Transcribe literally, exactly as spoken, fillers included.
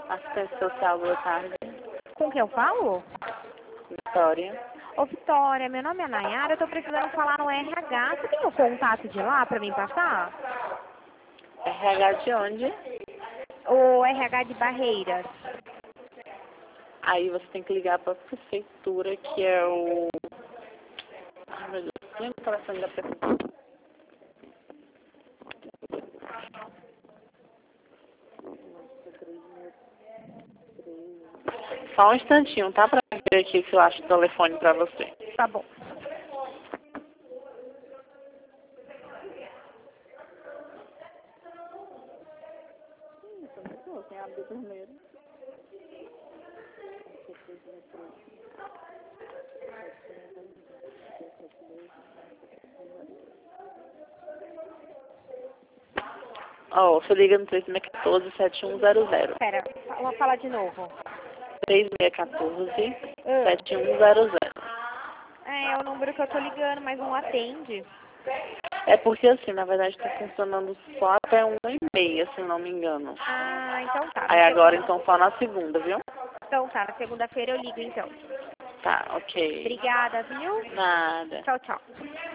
Assistente social, boa tarde. Com quem eu falo? Vitória. Ô, Vitória, meu nome é Nayara, eu tô precisando falar no R H. Você tem o contato de lá pra mim passar? R H de onde? O R H de Barreiras. Aí você tem que ligar para a prefeitura, que é o... Ai, meu Deus, lembra o telefone da prefeitura? Só um instantinho, tá? Pra ver aqui se eu acho o telefone pra você. Tá bom. Ó, oh, você liga no três seis um quatro, sete um zero zero. Pera, vou falar de novo. três seis um quatro, Ah, sete um zero zero. é, é o número que eu tô ligando, mas não atende. É porque assim, na verdade tá funcionando só até uma e meia, se não me engano. Ah, então tá. Aí Na agora segunda... então só na segunda, viu? Então tá, na segunda-feira eu ligo então. Tá, ok. Obrigada, viu? Nada. Tchau, tchau.